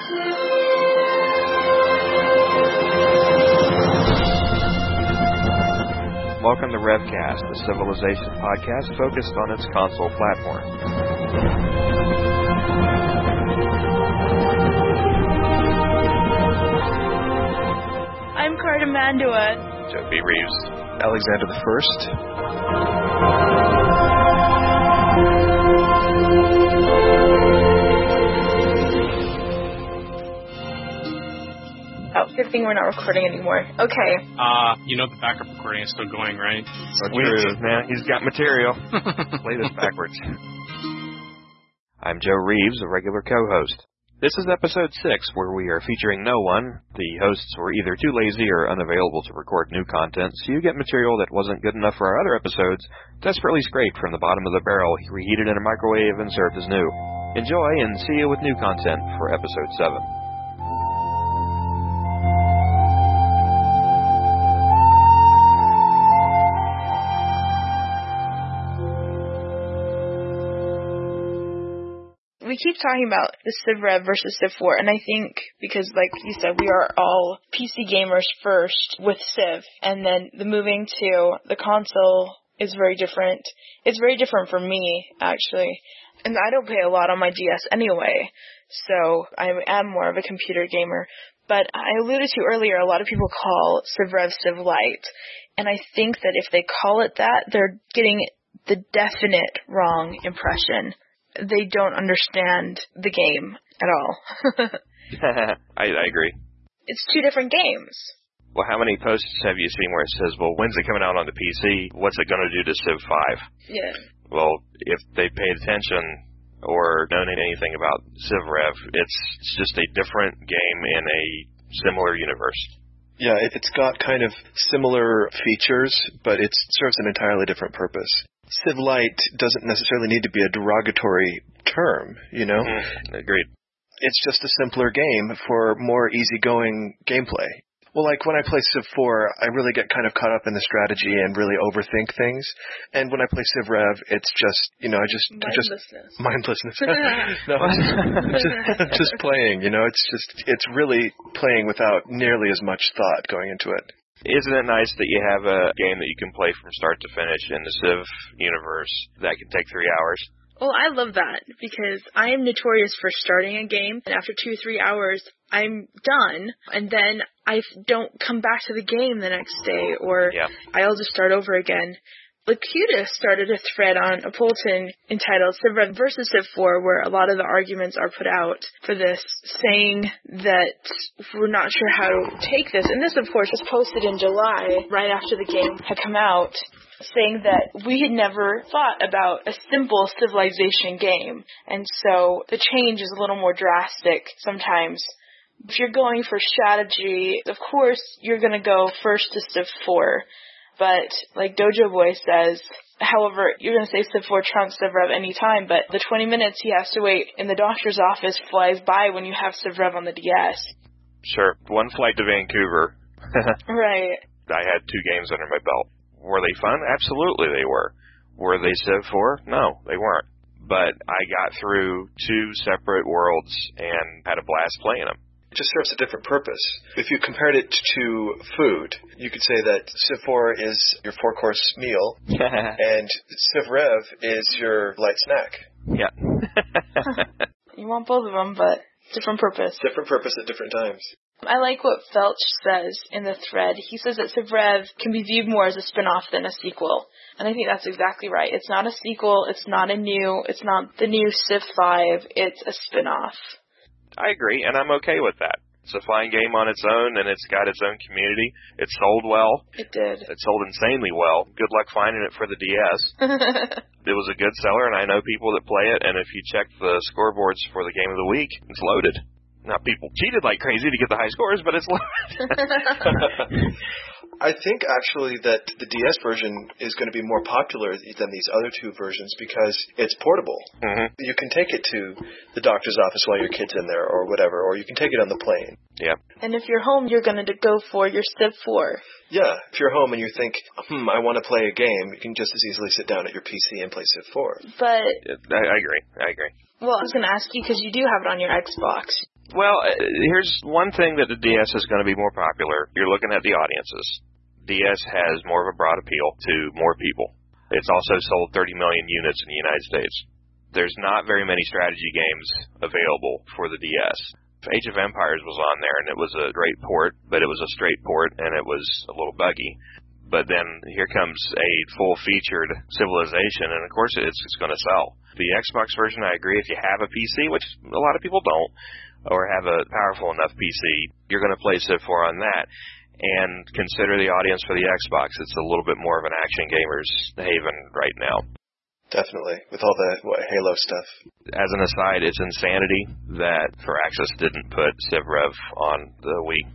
Welcome to Revcast, the Civilization podcast focused on its console platform. I'm Carter Mandua. Joe B. Reeves. Alexander the First. Oh, good thing we're not recording anymore. Okay. The backup recording is still going, right? So true, man. He's got material. Play this backwards. I'm Joe Reeves, a regular co-host. This is episode 6, where we are featuring no one. The hosts were either too lazy or unavailable to record new content, so you get material that wasn't good enough for our other episodes, desperately scraped from the bottom of the barrel, reheated in a microwave, and served as new. Enjoy, and see you with new content for episode 7. We keep talking about the Civ Rev versus Civ 4, and I think because, like you said, we are all PC gamers first with Civ, and then the moving to the console is very different. It's very different for me, actually, and I don't play a lot on my DS anyway, so I am more of a computer gamer. But I alluded to earlier, a lot of people call Civ Rev Civ Lite, and I think that if they call it that, they're getting the definite wrong impression. They don't understand the game at all. I agree. It's two different games. Well, how many posts have you seen where it says, well, when's it coming out on the PC? What's it going to do to Civ 5? Yeah. Well, if they paid attention or known anything about Civ Rev, it's just a different game in a similar universe. Yeah, it's got kind of similar features, but it serves an entirely different purpose. Civ Lite doesn't necessarily need to be a derogatory term, you know? Agreed. It's just a simpler game for more easygoing gameplay. Well, like when I play Civ 4, I really get kind of caught up in the strategy and really overthink things. And when I play Civ Rev, it's just, mindlessness. No, just playing, it's really playing without nearly as much thought going into it. Isn't it nice that you have a game that you can play from start to finish in the Civ universe that can take 3 hours? Well, I love that because I am notorious for starting a game, and after 2-3 hours, I'm done, and then I don't come back to the game the next day, or I'll just start over again. Lakuta started a thread on Appleton entitled Civ Rev versus Civ 4, where a lot of the arguments are put out for this, saying that we're not sure how to take this. And this, of course, was posted in July, right after the game had come out, saying that we had never thought about a simple civilization game. And so the change is a little more drastic sometimes. If you're going for strategy, of course, you're going to go first to Civ 4. But, like Dojo Boy says, however, you're going to say Civ 4 trumps Civ Rev any time, but the 20 minutes he has to wait in the doctor's office flies by when you have Civ Rev on the DS. Sure. One flight to Vancouver. Right. I had 2 games under my belt. Were they fun? Absolutely they were. Were they Civ 4? No, they weren't. But I got through 2 separate worlds and had a blast playing them. It just serves a different purpose. If you compared it to food, you could say that Civ 4 is your 4-course meal, and Civ Rev is your light snack. Yeah. You want both of them, but different purpose. Different purpose at different times. I like what Felch says in the thread. He says that Civ Rev can be viewed more as a spin-off than a sequel. And I think that's exactly right. It's not a sequel, it's not the new Civ 5, it's a spin-off. I agree, and I'm okay with that. It's a fine game on its own, and it's got its own community. It sold well. It did. It sold insanely well. Good luck finding it for the DS. It was a good seller, and I know people that play it, and if you check the scoreboards for the Game of the Week, it's loaded. Now, people cheated like crazy to get the high scores, but it's loaded. I think, actually, that the DS version is going to be more popular than these other 2 versions because it's portable. Mm-hmm. You can take it to the doctor's office while your kid's in there or whatever, or you can take it on the plane. Yeah. And if you're home, you're going to go for your Civ 4. Yeah. If you're home and you think, I want to play a game, you can just as easily sit down at your PC and play Civ 4. But I agree. Well, I was going to ask you, because you do have it on your Xbox. Well, here's one thing that the DS is going to be more popular. You're looking at the audiences. DS has more of a broad appeal to more people. It's also sold 30 million units in the United States. There's not very many strategy games available for the DS. Age of Empires was on there, and it was a great port, but it was a straight port, and it was a little buggy. But then here comes a full-featured Civilization, and of course it's going to sell. The Xbox version, I agree, if you have a PC, which a lot of people don't, or have a powerful enough PC, you're going to play Civ 4 on that. And consider the audience for the Xbox. It's a little bit more of an action gamer's haven right now. Definitely, with all the Halo stuff. As an aside, it's insanity that Firaxis didn't put Civ Rev on the Wii.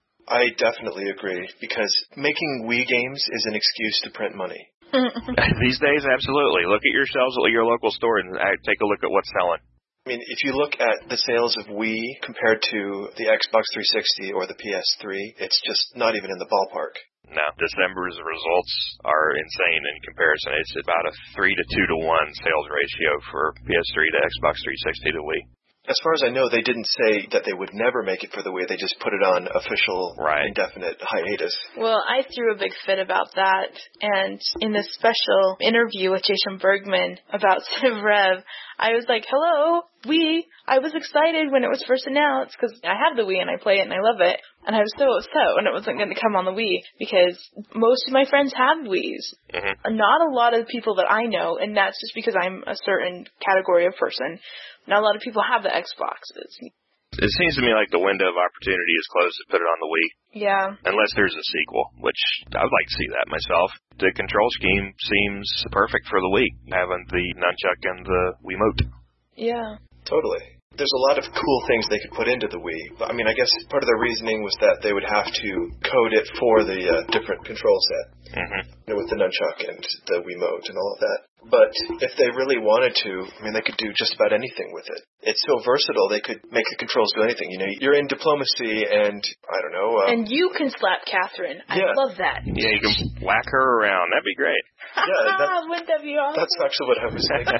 I definitely agree, because making Wii games is an excuse to print money. These days, absolutely. Look at your shelves at your local store and take a look at what's selling. I mean, if you look at the sales of Wii compared to the Xbox 360 or the PS3, it's just not even in the ballpark. No, December's results are insane in comparison. It's about a 3 to 2 to 1 sales ratio for PS3 to Xbox 360 to Wii. As far as I know, they didn't say that they would never make it for the Wii. They just put it on official, indefinite hiatus. Well, I threw a big fit about that, and in this special interview with Jason Bergman about Civ Rev, I was like, hello, Wii. I was excited when it was first announced, because I have the Wii and I play it and I love it. And I was so upset when it wasn't going to come on the Wii, because most of my friends have Wiis. Mm-hmm. Not a lot of people that I know, and that's just because I'm a certain category of person. Not a lot of people have the Xboxes. It seems to me like the window of opportunity is closed to put it on the Wii. Yeah. Unless there's a sequel, which I would like to see that myself. The control scheme seems perfect for the Wii, having the nunchuck and the Wiimote. Yeah. Totally. There's a lot of cool things they could put into the Wii. I mean, I guess part of their reasoning was that they would have to code it for the different control set. Mm-hmm. With the nunchuck and the Wiimote and all of that. But if they really wanted to, I mean, they could do just about anything with it. It's so versatile, they could make the controls do anything. You know, you're in diplomacy and, I don't know. And you can slap Catherine. I love that. Yeah, you can whack her around. That'd be great. Yeah, wouldn't that be awesome? That's actually what I was thinking.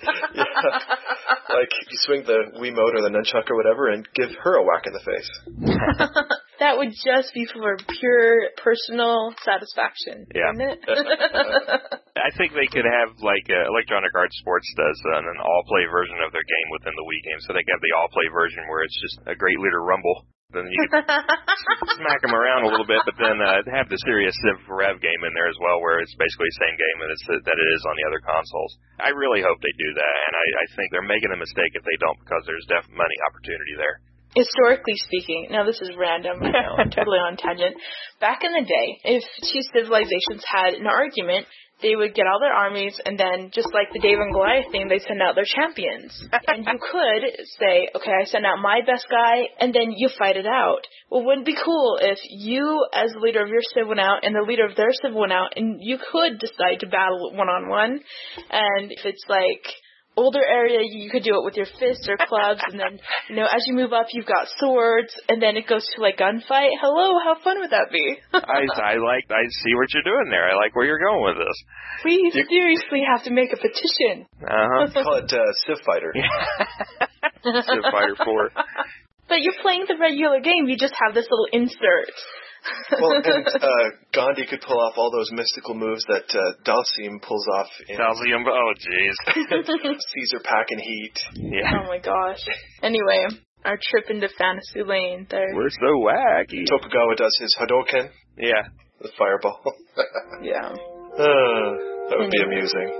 Like, you swing the Wiimote or the nunchuck or whatever and give her a whack in the face. That would just be for pure personal satisfaction, wouldn't it? I think they could have, like, Electronic Arts Sports does an all-play version of their game within the Wii game. So they have the all-play version where it's just a Great Leader Rumble. Then you can smack them around a little bit, but then have the serious Civ Rev game in there as well, where it's basically the same game that it is on the other consoles. I really hope they do that, and I think they're making a mistake if they don't, because there's definitely money opportunity there. Historically speaking, now this is random, I know, I'm totally on tangent. Back in the day, if two civilizations had an argument, they would get all their armies, and then, just like the David and Goliath thing, they'd send out their champions. And you could say, okay, I send out my best guy, and then you fight it out. Well, wouldn't it be cool if you, as the leader of your civ, went out, and the leader of their civ went out, and you could decide to battle one-on-one, and if it's like older area, you could do it with your fists or clubs, and then, you know, as you move up, you've got swords, and then it goes to, like, gunfight. Hello, how fun would that be? I see what you're doing there. I like where you're going with this. We seriously have to make a petition. Call it Civ Fighter. Civ Fighter 4. But you're playing the regular game, you just have this little insert. Well, and Gandhi could pull off all those mystical moves that Dalsim pulls off in... Dalsim, oh jeez. Caesar Pack and Heat. Yeah. Oh my gosh. Anyway, our trip into Fantasy Lane there. We're so wacky. Tokugawa does his Hadouken. Yeah. The fireball. Yeah. That would be amusing.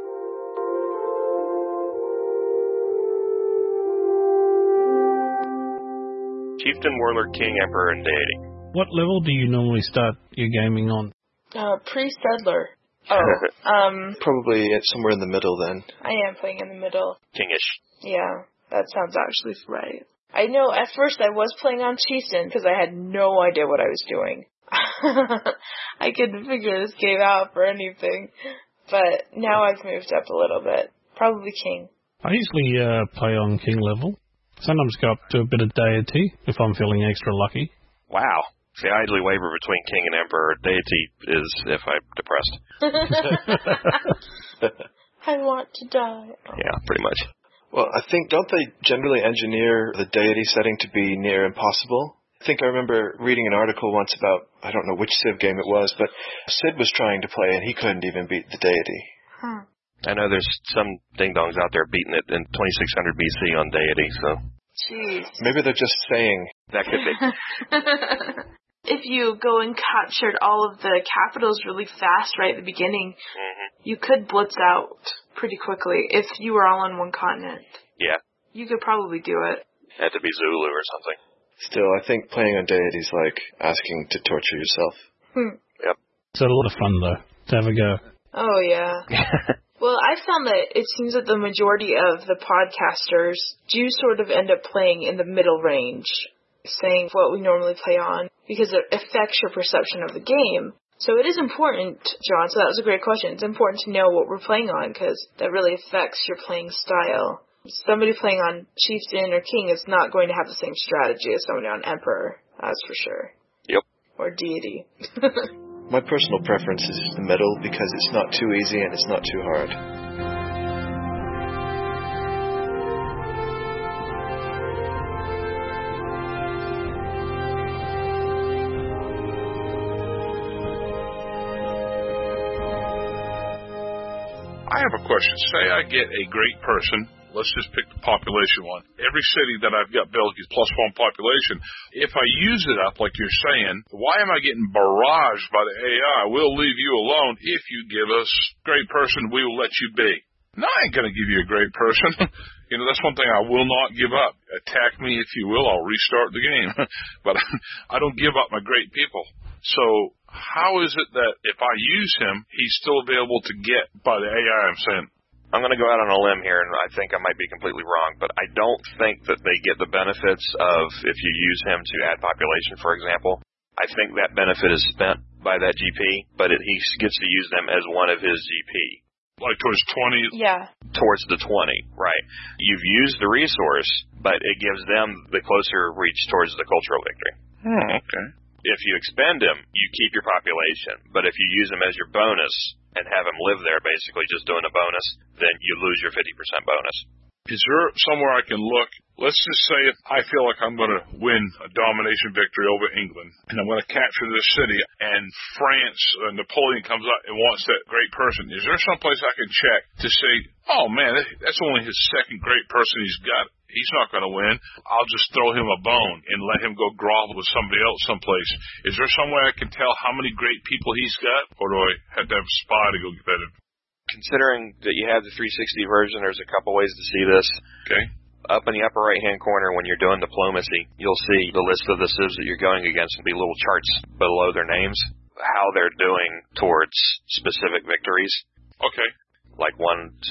Chieftain, Warlord, King, Emperor, and Deity. What level do you normally start your gaming on? Pre-settler. Probably somewhere in the middle then. I am playing in the middle. Kingish. Yeah, that sounds actually right. I know, at first I was playing on Chieftain because I had no idea what I was doing. I couldn't figure this game out for anything. But now I've moved up a little bit. Probably King. I usually play on King level. Sometimes go up to a bit of Deity if I'm feeling extra lucky. Wow. See, I usually waver between King and Emperor. Deity is if I'm depressed. I want to die. Yeah, pretty much. Well, I think, don't they generally engineer the deity setting to be near impossible? I think I remember reading an article once about, I don't know which Civ game it was, but Sid was trying to play and he couldn't even beat the deity. I know there's some ding-dongs out there beating it in 2600 BC on deity, so... Jeez. Maybe they're just saying. That could be. If you go and captured all of the capitals really fast right at the beginning, you could blitz out pretty quickly if you were all on one continent. Yeah. You could probably do it. Had to be Zulu or something. Still, I think playing on deity is like asking to torture yourself. Yep. It's a lot of fun, though, to have a go. Oh, yeah. Well, I found that it seems that the majority of the podcasters do sort of end up playing in the middle range, saying what we normally play on, because it affects your perception of the game. So it is important, John, so that was a great question. It's important to know what we're playing on, because that really affects your playing style. Somebody playing on Chieftain or King is not going to have the same strategy as somebody on Emperor, that's for sure. Yep. Or Deity. My personal preference is the middle because it's not too easy and it's not too hard. I have a question. Say I get a great person. Let's just pick the population one. Every city that I've got built is plus one population. If I use it up like you're saying, why am I getting barraged by the AI? We'll leave you alone if you give us great person, we will let you be. No, I ain't going to give you a great person. That's one thing I will not give up. Attack me if you will, I'll restart the game. But I don't give up my great people. So how is it that if I use him, he's still available to get by the AI I'm saying? I'm going to go out on a limb here, and I think I might be completely wrong, but I don't think that they get the benefits of if you use him to add population, for example. I think that benefit is spent by that GP, but he gets to use them as one of his GP. Like towards 20? Yeah. Towards the 20, right. You've used the resource, but it gives them the closer reach towards the cultural victory. Okay. If you expend him, you keep your population, but if you use him as your bonus and have him live there basically just doing a bonus, then you lose your 50% bonus. Is there somewhere I can look? Let's just say if I feel like I'm going to win a domination victory over England, and I'm going to capture this city, and France, Napoleon comes up and wants that great person. Is there someplace I can check to say, oh man, that's only his second great person he's got. He's not going to win. I'll just throw him a bone and let him go grovel with somebody else someplace. Is there some way I can tell how many great people he's got, or do I have to have a spy to go get that? Considering that you have the 360 version, there's a couple ways to see this. Okay. Up in the upper right-hand corner, when you're doing diplomacy, you'll see the list of the civs that you're going against and be little charts below their names, how they're doing towards specific victories. Okay. Like 1/20,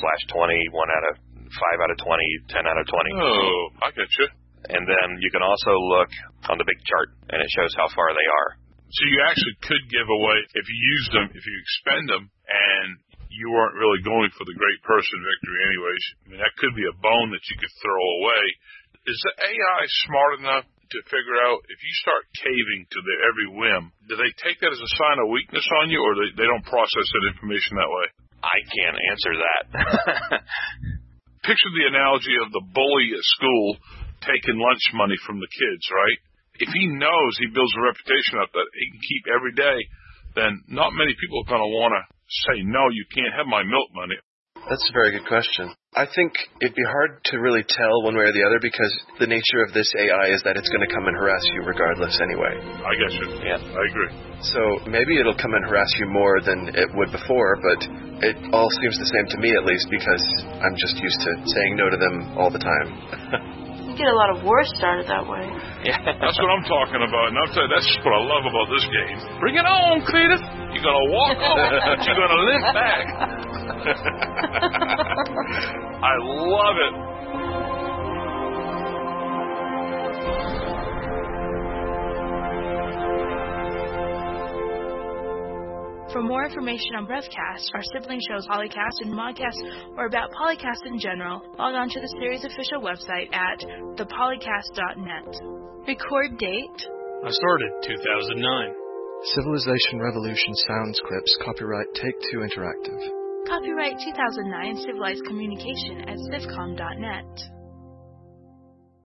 5 out of 20, 10 out of 20. Oh, I get you. And then you can also look on the big chart, and it shows how far they are. So you actually could give away, if you use them, if you expend them, and you weren't really going for the great person victory anyways. I mean, that could be a bone that you could throw away. Is the AI smart enough to figure out if you start caving to their every whim, do they take that as a sign of weakness on you, or they don't process that information that way? I can't answer that. Picture the analogy of the bully at school taking lunch money from the kids, right? If he knows he builds a reputation up that he can keep every day, then not many people are going to want to say, no, you can't have my milk money. That's a very good question. I think it'd be hard to really tell one way or the other because the nature of this AI is that it's going to come and harass you regardless anyway. I guess you. Yeah. I agree. So maybe it'll come and harass you more than it would before, but it all seems the same to me at least because I'm just used to saying no to them all the time. You get a lot of wars started that way. Yeah. That's what I'm talking about. And I'll tell you, that's what I love about this game. Bring it on, Cletus. You're going to walk over, but you're going to limp back. I love it. For more information on Brevcast, our sibling shows Polycast and Modcast, or about Polycast in general, log on to the series' official website at thepolycast.net. Record date? I started 2009. Civilization Revolution Sounds Clips, copyright Take-Two Interactive. Copyright 2009 Civilized Communication at civcom.net.